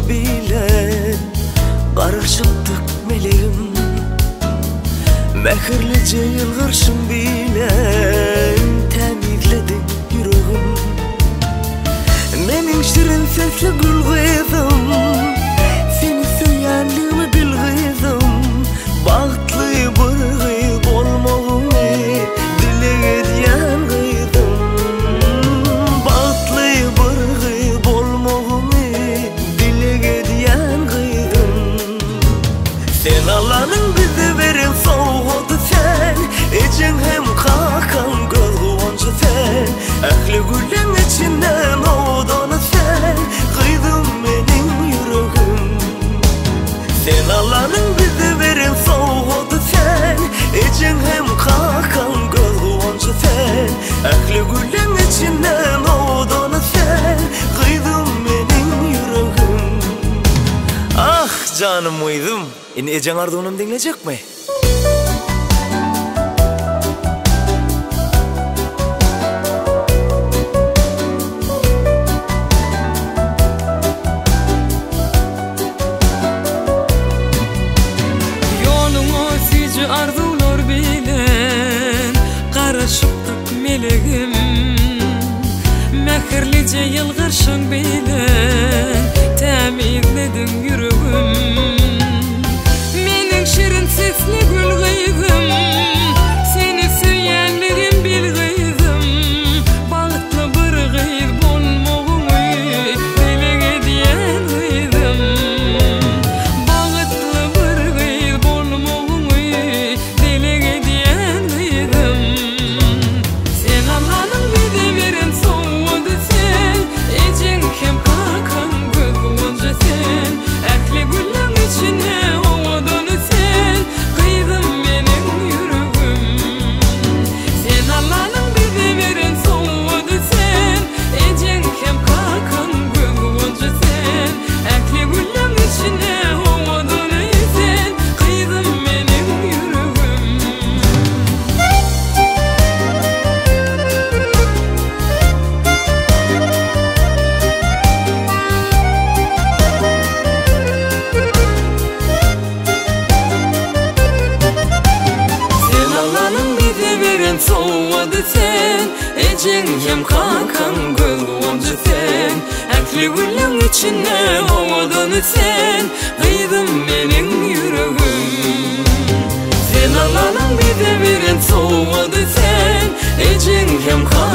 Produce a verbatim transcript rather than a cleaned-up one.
bilen qarışıptık meleğim. Mehirlice yılgırşın bilen temizledin yüreğim. Menin şirin sesli gül kızım, seni söyyenliğimi bil kızım. Bağıtlı bir kız olmağımı dile ediyen kızım. Bağıtlı bir kız olmağımı dile ediyen kızım. Sen Allah'ın bize verin soğudu sen, için hem kakan göz kıvancı sen. Ehli gülün içinden oğdanı sen, kıydın benim yüreğim. Sen Allah'ın bize verin soğudu sen, için hem kakan göz kıvancı sen. Ehli gülün içinden oğdanı sen, kıydın benim yüreğim. Ah canım uyudum. Yine Ecen Ardoğan'ım dinleyecek mi? Yolunu sizi arzular bilen qarışıptık meleğim. Mehirlice yılgırşın bilen temizledin yüreğim. Şirin sesli gül kızım, seni söyyenliğim bil kızım. Bağıtlı bir kız olmağımı dile ediyen kızım. Bağıtlı bir kız olmağımı dile ediyen kızım. Sen Allah'ın bize verin soğudu sen, için hem kakan göz kıvancı sen. Ehli gülün içine soğudu sen, ecin hem kakan göz kıvancı sen. Ehli gülün içine oğdanı sen, kıydın benim yüreğim. Sen Allah'ın bize verin soğudu sen, ecin hem kakan